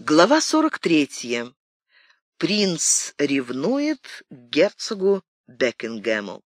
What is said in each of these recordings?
Глава 43. Принц ревнует к герцогу Бекингему.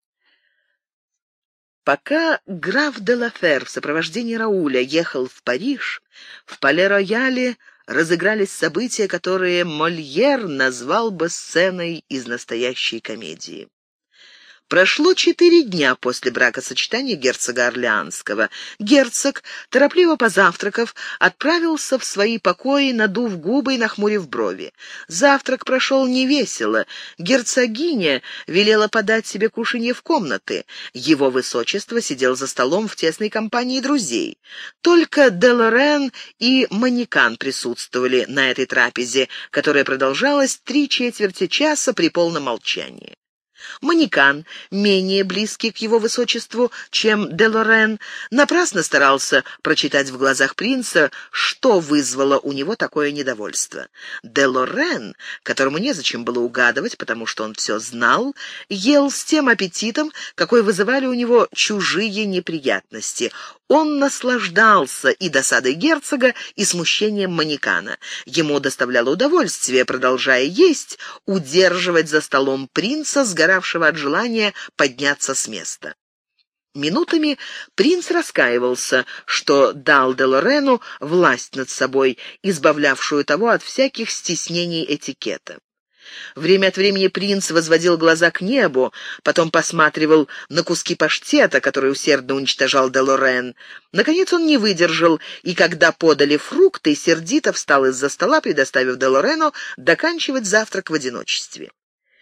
Пока граф де ла Фер в сопровождении Рауля ехал в Париж, в Пале-Рояле разыгрались события, которые Мольер назвал бы сценой из настоящей комедии. Прошло 4 дня после бракосочетания герцога Орлеанского. Герцог, торопливо позавтракав, отправился в свои покои, надув губы и нахмурив брови. Завтрак прошел невесело. Герцогиня велела подать себе кушанье в комнаты. Его высочество сидел за столом в тесной компании друзей. Только де Лорен и Манекан присутствовали на этой трапезе, которая продолжалась 3/4 часа при полном молчании. Манекан, менее близкий к его высочеству, чем де Лорен, напрасно старался прочитать в глазах принца, что вызвало у него такое недовольство. Де Лорен, которому незачем было угадывать, потому что он все знал, ел с тем аппетитом, какой вызывали у него чужие неприятности. Он наслаждался и досадой герцога, и смущением Манекана. Ему доставляло удовольствие, продолжая есть, удерживать за столом принца, сгоравшего от желания подняться с места. Минутами принц раскаивался, что дал де Лорену власть над собой, избавлявшую того от всяких стеснений этикета. Время от времени принц возводил глаза к небу, потом посматривал на куски паштета, который усердно уничтожал де Лорен. Наконец он не выдержал, и когда подали фрукты, сердито встал из-за стола, предоставив де Лорену доканчивать завтрак в одиночестве.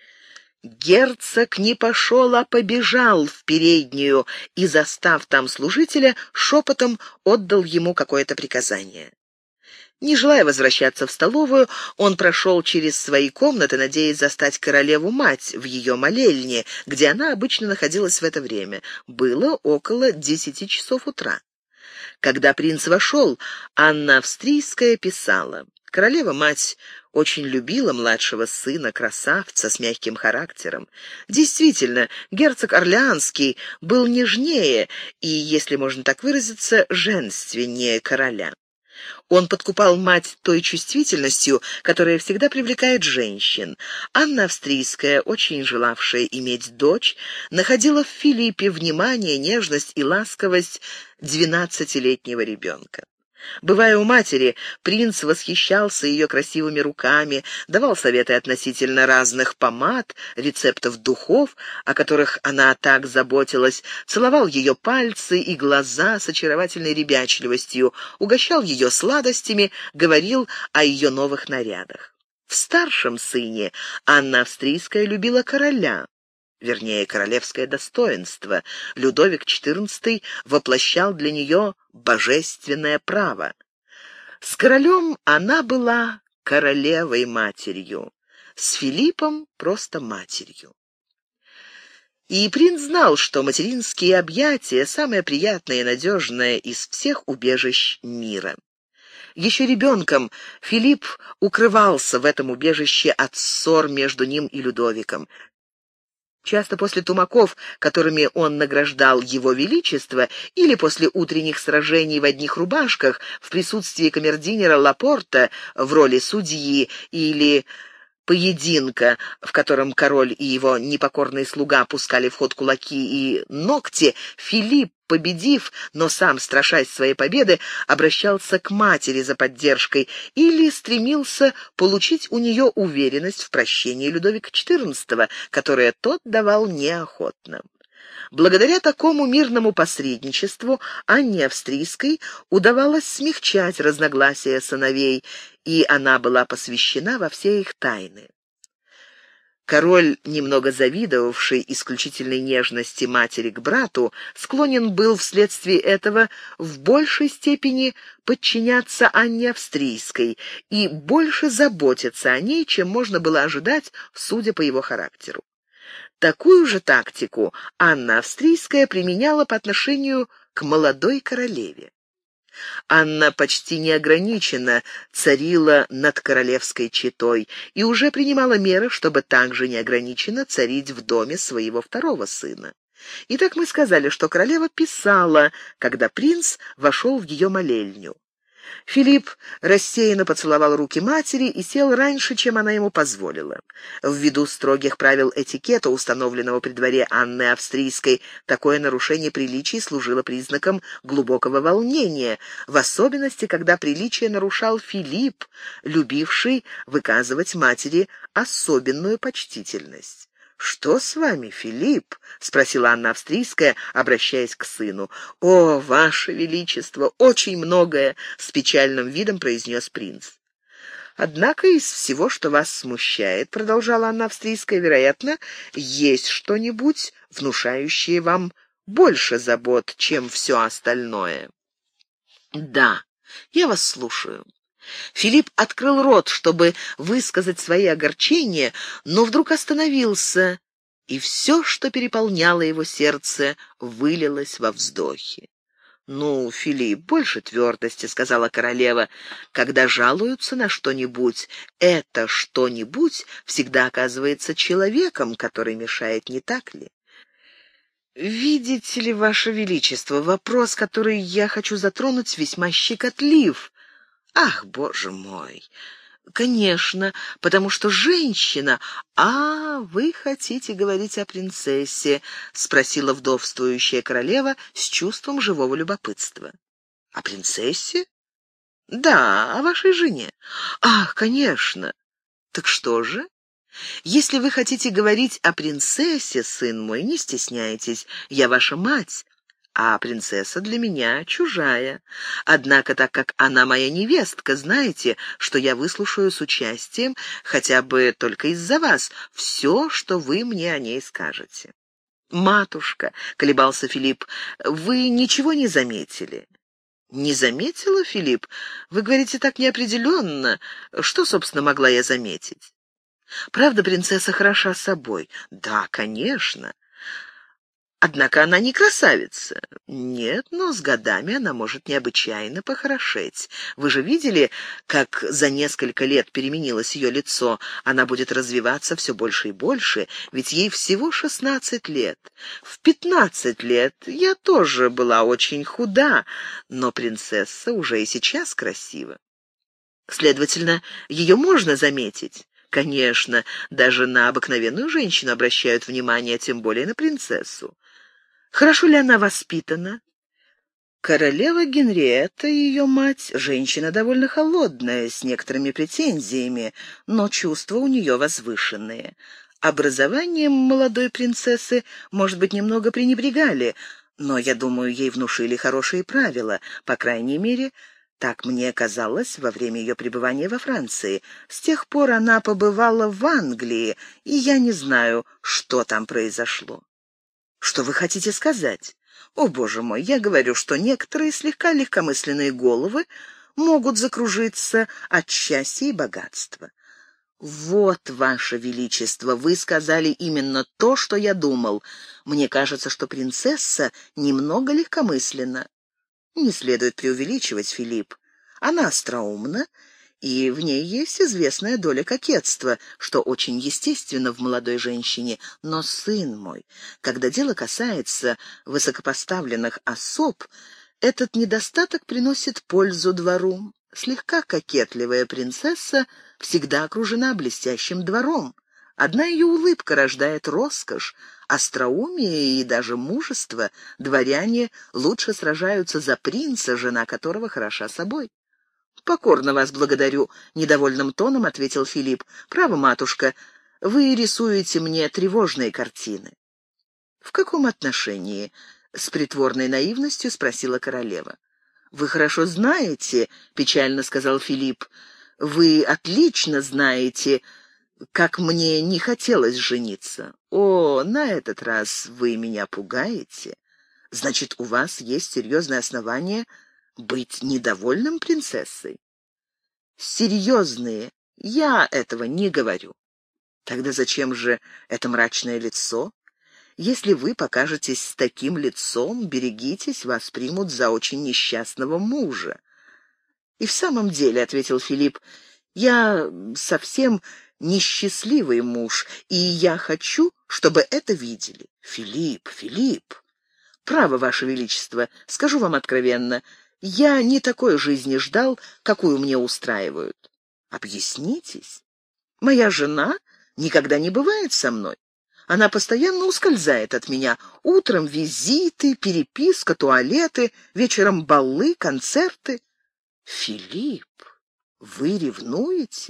Герцог не пошел, а побежал в переднюю и, застав там служителя, шепотом отдал ему какое-то приказание. Не желая возвращаться в столовую, он прошел через свои комнаты, надеясь застать королеву-мать в ее молельне, где она обычно находилась в это время. Было около 10 часов утра. Когда принц вошел, Анна Австрийская писала: «Королева-мать очень любила младшего сына, красавца с мягким характером. Действительно, герцог Орлеанский был нежнее и, если можно так выразиться, женственнее короля. Он подкупал мать той чувствительностью, которая всегда привлекает женщин. Анна Австрийская, очень желавшая иметь дочь, находила в Филиппе внимание, нежность и ласковость 12-летнего ребенка. Бывая у матери, принц восхищался ее красивыми руками, давал советы относительно разных помад, рецептов духов, о которых она так заботилась, целовал ее пальцы и глаза с очаровательной ребячливостью, угощал ее сладостями, говорил о ее новых нарядах. В старшем сыне Анна Австрийская любила короля, вернее, королевское достоинство. Людовик XIV воплощал для нее божественное право. С королем она была королевой-матерью, с Филиппом просто матерью. И принц знал, что материнские объятия — самое приятное и надежное из всех убежищ мира. Еще ребенком Филипп укрывался в этом убежище от ссор между ним и Людовиком. Часто после тумаков, которыми он награждал его величество, или после утренних сражений в одних рубашках в присутствии камердинера Лапорта в роли судьи, или поединка, в котором король и его непокорный слуга пускали в ход кулаки и ногти, Филипп, победив, но сам страшась своей победы, обращался к матери за поддержкой или стремился получить у нее уверенность в прощении Людовика XIV, которое тот давал неохотно. Благодаря такому мирному посредничеству Анне Австрийской удавалось смягчать разногласия сыновей, и она была посвящена во все их тайны. Король, немного завидовавший исключительной нежности матери к брату, склонен был вследствие этого в большей степени подчиняться Анне Австрийской и больше заботиться о ней, чем можно было ожидать, судя по его характеру. Такую же тактику Анна Австрийская применяла по отношению к молодой королеве. Анна почти неограниченно царила над королевской четой и уже принимала меры, чтобы также неограниченно царить в доме своего второго сына. Итак, мы сказали, что королева писала, когда принц вошел в ее молельню. Филипп рассеянно поцеловал руки матери и сел раньше, чем она ему позволила. Ввиду строгих правил этикета, установленного при дворе Анны Австрийской, такое нарушение приличий служило признаком глубокого волнения, в особенности, когда приличие нарушал Филипп, любивший выказывать матери особенную почтительность. «Что с вами, Филипп?» — спросила Анна Австрийская, обращаясь к сыну. «О, ваше величество, очень многое!» — с печальным видом произнес принц. «Однако из всего, что вас смущает, — продолжала Анна Австрийская, — вероятно, есть что-нибудь, внушающее вам больше забот, чем все остальное». «Да, я вас слушаю». Филипп открыл рот, чтобы высказать свои огорчения, но вдруг остановился, и все, что переполняло его сердце, вылилось во вздохи. «Ну, Филипп, больше твердости», — сказала королева. «Когда жалуются на что-нибудь, это что-нибудь всегда оказывается человеком, который мешает, не так ли?» «Видите ли, ваше величество, вопрос, который я хочу затронуть, весьма щекотлив». «Ах, боже мой! Конечно, потому что женщина...» «А, вы хотите говорить о принцессе?» — спросила вдовствующая королева с чувством живого любопытства. «О принцессе?» «Да, о вашей жене». «Ах, конечно! Так что же?» «Если вы хотите говорить о принцессе, сын мой, не стесняйтесь, я ваша мать, а принцесса для меня чужая. Однако, так как она моя невестка, знаете, что я выслушаю с участием, хотя бы только из-за вас, все, что вы мне о ней скажете». «Матушка», — колебался Филипп, — «вы ничего не заметили?» «Не заметила, Филипп? Вы говорите так неопределенно. Что, собственно, могла я заметить?» «Правда, принцесса хороша собой?» «Да, конечно». «Однако она не красавица». «Нет, но с годами она может необычайно похорошеть. Вы же видели, как за несколько лет переменилось ее лицо? Она будет развиваться все больше и больше, ведь ей всего 16 лет. В 15 лет я тоже была очень худа, но принцесса уже и сейчас красива. Следовательно, ее можно заметить». «Конечно, даже на обыкновенную женщину обращают внимание, тем более на принцессу». «Хорошо ли она воспитана?» Королева Генриетта, ее мать, женщина довольно холодная, с некоторыми претензиями, но чувства у нее возвышенные. Образованием молодой принцессы, может быть, немного пренебрегали, но, я думаю, ей внушили хорошие правила, по крайней мере, так мне казалось во время ее пребывания во Франции. С тех пор она побывала в Англии, и я не знаю, что там произошло. «Что вы хотите сказать?» «О, боже мой, я говорю, что некоторые слегка легкомысленные головы могут закружиться от счастья и богатства». «Вот, ваше величество, вы сказали именно то, что я думал. Мне кажется, что принцесса немного легкомысленна». «Не следует преувеличивать, Филипп. Она остроумна, и в ней есть известная доля кокетства, что очень естественно в молодой женщине. Но, сын мой, когда дело касается высокопоставленных особ, этот недостаток приносит пользу двору. Слегка кокетливая принцесса всегда окружена блестящим двором. Одна ее улыбка рождает роскошь, остроумие и даже мужество. Дворяне лучше сражаются за принца, жена которого хороша собой. «Покорно вас благодарю», — недовольным тоном ответил Филипп. «Право, матушка, вы рисуете мне тревожные картины». «В каком отношении?» — с притворной наивностью спросила королева. «Вы хорошо знаете», — печально сказал Филипп, — «вы отлично знаете, как мне не хотелось жениться. О, на этот раз вы меня пугаете. Значит, у вас есть серьезное основание быть недовольным принцессой?» «Серьезные. Я этого не говорю». «Тогда зачем же это мрачное лицо? Если вы покажетесь с таким лицом, берегитесь, вас примут за очень несчастного мужа». «И в самом деле», — ответил Филипп, — «я совсем несчастливый муж, и я хочу, чтобы это видели». «Филипп, Филипп, право, ваше величество, скажу вам откровенно, Я не такой жизни ждал, какую мне устраивают. Объяснитесь. Моя жена никогда не бывает со мной. Она постоянно ускользает от меня. Утром визиты, переписка, туалеты, вечером балы, концерты. Филипп, вы ревнуете?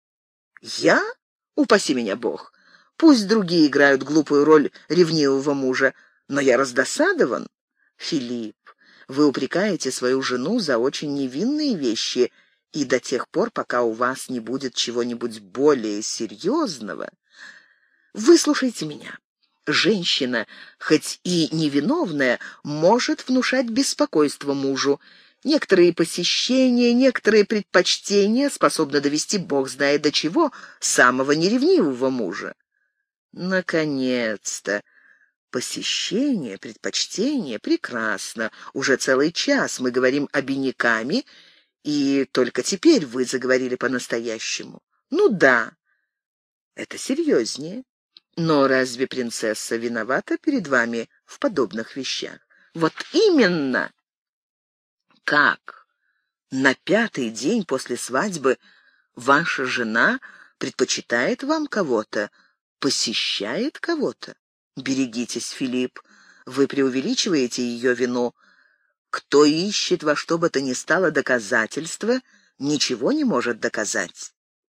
Я? Упаси меня Бог. Пусть другие играют глупую роль ревнивого мужа, но я раздосадован. Филипп, вы упрекаете свою жену за очень невинные вещи, и до тех пор, пока у вас не будет чего-нибудь более серьезного... Выслушайте меня. Женщина, хоть и невиновная, может внушать беспокойство мужу. Некоторые посещения, некоторые предпочтения способны довести, Бог знает до чего, самого неревнивого мужа. Наконец-то! Посещение, предпочтение — прекрасно. Уже целый час мы говорим обиняками, и только теперь вы заговорили по-настоящему. Ну да, это серьезнее. Но разве принцесса виновата перед вами в подобных вещах? Вот именно! Как? На 5-й день после свадьбы ваша жена предпочитает вам кого-то, посещает кого-то? Берегитесь, Филипп, вы преувеличиваете ее вину. Кто ищет во что бы то ни стало доказательства, ничего не может доказать.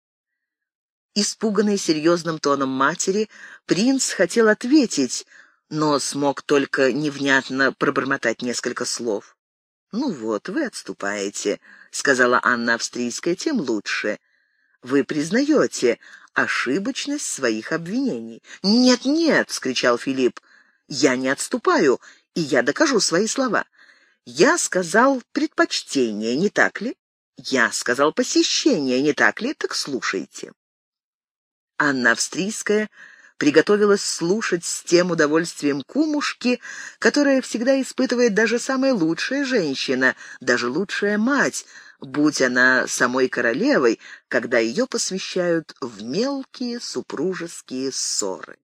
Испуганный серьезным тоном матери, принц хотел ответить, но смог только невнятно пробормотать несколько слов. «Ну вот, вы отступаете», — сказала Анна Австрийская, — «тем лучше. Вы признаете ошибочность своих обвинений». «Нет, нет», — вскричал Филипп, — «я не отступаю, и я докажу свои слова. Я сказал предпочтение, не так ли? Я сказал посещение, не так ли? Так слушайте». Анна Австрийская приготовилась слушать с тем удовольствием кумушки, которое всегда испытывает даже самая лучшая женщина, даже лучшая мать, будь она самой королевой, когда ее посвящают в мелкие супружеские ссоры.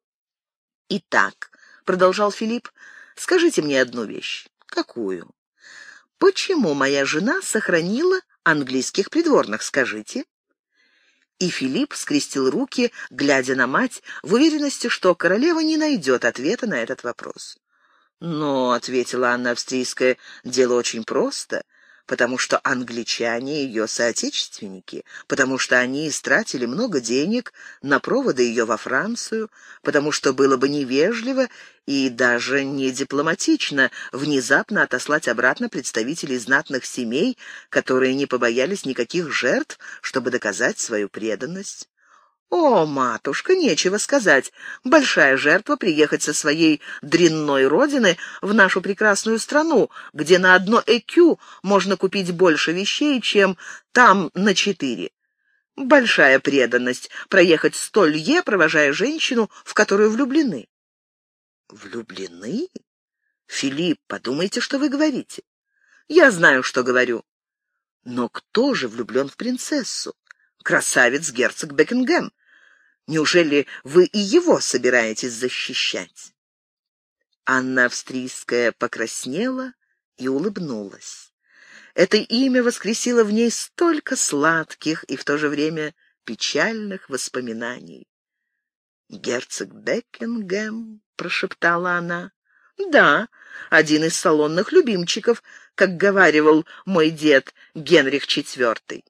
«Итак», — продолжал Филипп, — «скажите мне одну вещь». «Какую?» «Почему моя жена сохранила английских придворных, скажите?» И Филипп скрестил руки, глядя на мать, в уверенности, что королева не найдет ответа на этот вопрос. «Но», — ответила Анна Австрийская, — «дело очень просто, потому что англичане ее соотечественники, потому что они истратили много денег на проводы ее во Францию, потому что было бы невежливо и даже не дипломатично внезапно отослать обратно представителей знатных семей, которые не побоялись никаких жертв, чтобы доказать свою преданность. О, матушка, нечего сказать. Большая жертва приехать со своей дрянной родины в нашу прекрасную страну, где на одно ЭКЮ можно купить больше вещей, чем там на 4. Большая преданность проехать 100 лье, провожая женщину, в которую влюблены. Влюблены? Филипп, подумайте, что вы говорите. Я знаю, что говорю. Но кто же влюблен в принцессу? Красавец герцог Бекингем. Неужели вы и его собираетесь защищать?» Анна Австрийская покраснела и улыбнулась. Это имя воскресило в ней столько сладких и в то же время печальных воспоминаний. «Герцог Бекингем», — прошептала она. «Да, один из салонных любимчиков, как говаривал мой дед Генрих IV».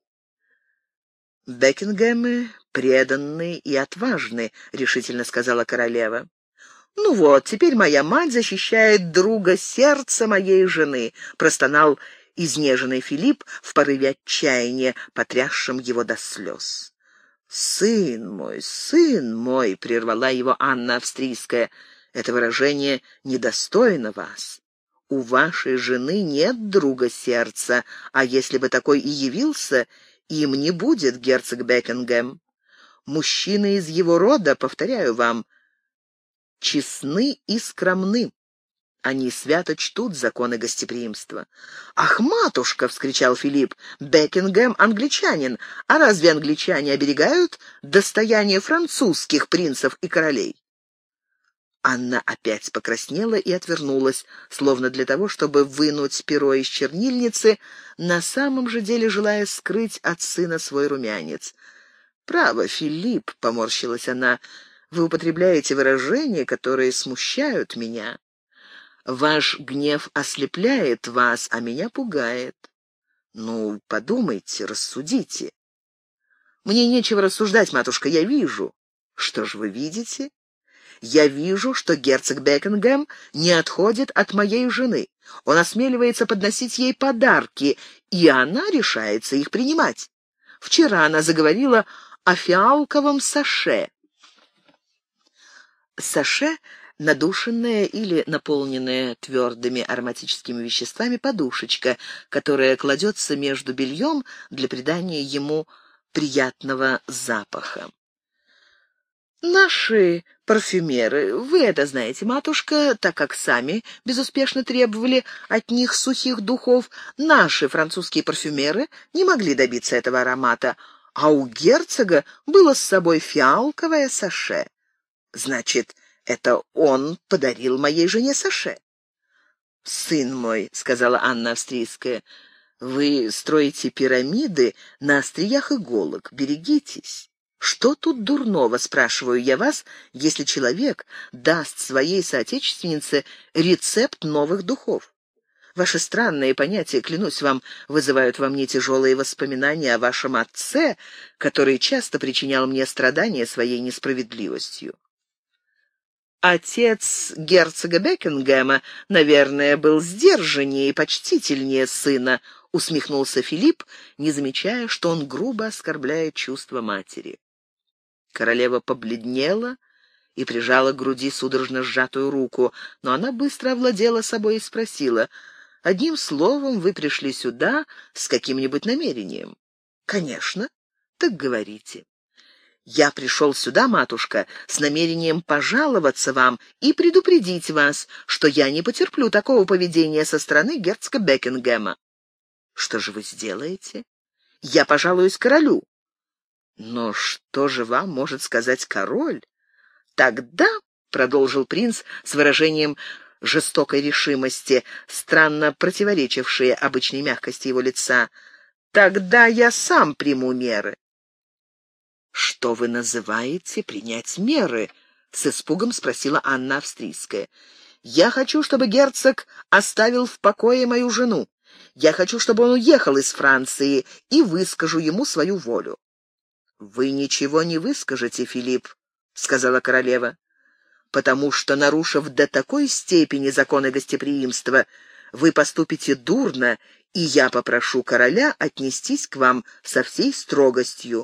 «Бекингемы преданные и отважны», — решительно сказала королева. «Ну вот, теперь моя мать защищает друга сердца моей жены», — простонал изнеженный Филипп в порыве отчаяния, потрясшим его до слез. Сын мой», — прервала его Анна Австрийская, — «это выражение недостойно вас. У вашей жены нет друга сердца, а если бы такой и явился, им не будет герцог Бекингем. Мужчины из его рода, повторяю вам, честны и скромны. Они свято чтут законы гостеприимства». «Ах, матушка!» — вскричал Филипп. «Бекингем — англичанин, а разве англичане оберегают достояние французских принцев и королей?» Анна опять покраснела и отвернулась, словно для того, чтобы вынуть перо из чернильницы, на самом же деле желая скрыть от сына свой румянец. «Право, Филипп», — поморщилась она, — «вы употребляете выражения, которые смущают меня. Ваш гнев ослепляет вас, а меня пугает. Ну, подумайте, рассудите». «Мне нечего рассуждать, матушка, я вижу». «Что ж вы видите?» «Я вижу, что герцог Бекингем не отходит от моей жены. Он осмеливается подносить ей подарки, и она решается их принимать. Вчера она заговорила о фиалковом саше». Саше — надушенная или наполненная твердыми ароматическими веществами подушечка, которая кладется между бельем для придания ему приятного запаха. «Наши парфюмеры, вы это знаете, матушка, так как сами безуспешно требовали от них сухих духов, наши французские парфюмеры не могли добиться этого аромата, а у герцога было с собой фиалковое саше. Значит, это он подарил моей жене саше». «Сын мой», — сказала Анна Австрийская, — «вы строите пирамиды на остриях иголок, берегитесь». Что тут дурного, спрашиваю я вас, если человек даст своей соотечественнице рецепт новых духов? Ваши странные понятия, клянусь вам, вызывают во мне тяжелые воспоминания о вашем отце, который часто причинял мне страдания своей несправедливостью. Отец герцога Бекингема, наверное, был сдержаннее и почтительнее сына, усмехнулся Филипп, не замечая, что он грубо оскорбляет чувства матери. Королева побледнела и прижала к груди судорожно сжатую руку, но она быстро овладела собой и спросила: «Одним словом, вы пришли сюда с каким-нибудь намерением?» «Конечно. Так говорите». «Я пришел сюда, матушка, с намерением пожаловаться вам и предупредить вас, что я не потерплю такого поведения со стороны герцога Бекингема». «Что же вы сделаете?» «Я пожалуюсь королю». «Но что же вам может сказать король?» «Тогда», — продолжил принц с выражением жестокой решимости, странно противоречившей обычной мягкости его лица, «тогда я сам приму меры». «Что вы называете принять меры?» — с испугом спросила Анна Австрийская. «Я хочу, чтобы герцог оставил в покое мою жену. Я хочу, чтобы он уехал из Франции, и выскажу ему свою волю». «Вы ничего не выскажете, Филипп», — сказала королева, «потому что, нарушив до такой степени законы гостеприимства, вы поступите дурно, и я попрошу короля отнестись к вам со всей строгостью».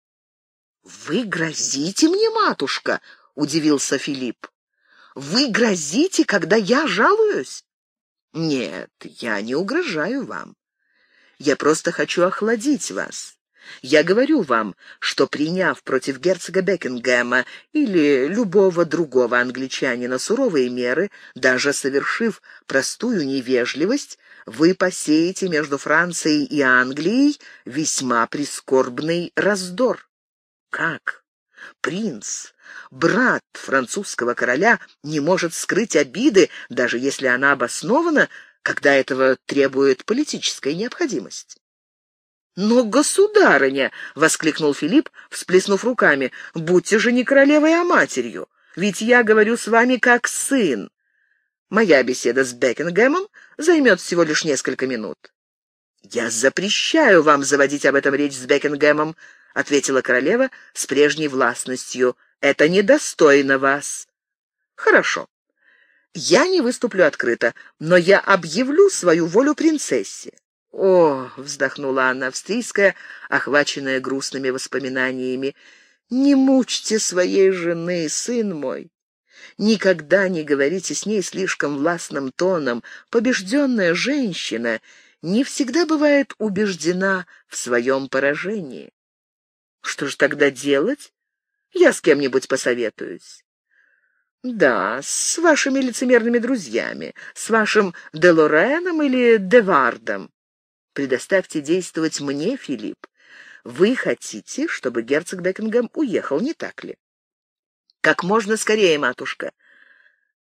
«Вы грозите мне, матушка?» — удивился Филипп. «Вы грозите, когда я жалуюсь?» «Нет, я не угрожаю вам. Я просто хочу охладить вас. Я говорю вам, что, приняв против герцога Бекингема или любого другого англичанина суровые меры, даже совершив простую невежливость, вы посеете между Францией и Англией весьма прискорбный раздор». «Как? Принц, брат французского короля, не может скрыть обиды, даже если она обоснована, когда этого требует политическая необходимость?» «Но, государыня!» — воскликнул Филипп, всплеснув руками. «Будьте же не королевой, а матерью. Ведь я говорю с вами как сын. Моя беседа с Бекингемом займет всего лишь несколько минут». «Я запрещаю вам заводить об этом речь с Бекингемом», — ответила королева с прежней властностью. «Это недостойно вас». «Хорошо. Я не выступлю открыто, но я объявлю свою волю принцессе». «О!» — вздохнула Анна Австрийская, охваченная грустными воспоминаниями. «Не мучьте своей жены, сын мой. Никогда не говорите с ней слишком властным тоном. Побежденная женщина не всегда бывает убеждена в своем поражении». «Что же тогда делать? Я с кем-нибудь посоветуюсь». «Да, с вашими лицемерными друзьями, с вашим де Лореном или де Вардом. Предоставьте действовать мне, Филипп. Вы хотите, чтобы герцог Бекингем уехал, не так ли?» «Как можно скорее, матушка.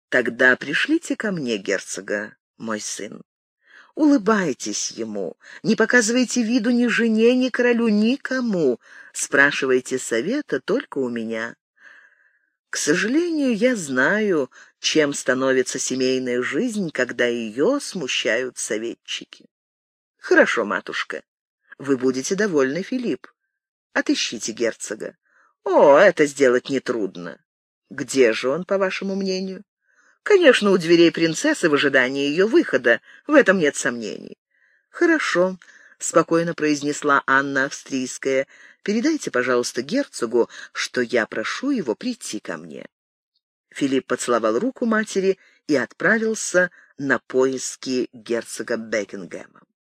Тогда пришлите ко мне герцога, мой сын. Улыбайтесь ему, не показывайте виду ни жене, ни королю, никому. Спрашивайте совета только у меня. К сожалению, я знаю, чем становится семейная жизнь, когда ее смущают советчики. Хорошо, матушка. Вы будете довольны, Филипп. Отыщите герцога. О, это сделать нетрудно. Где же он, по вашему мнению? Конечно, у дверей принцессы в ожидании ее выхода. В этом нет сомнений. Хорошо, спокойно произнесла Анна Австрийская. Передайте, пожалуйста, герцогу, что я прошу его прийти ко мне. Филипп поцеловал руку матери и отправился на поиски герцога Бекингема.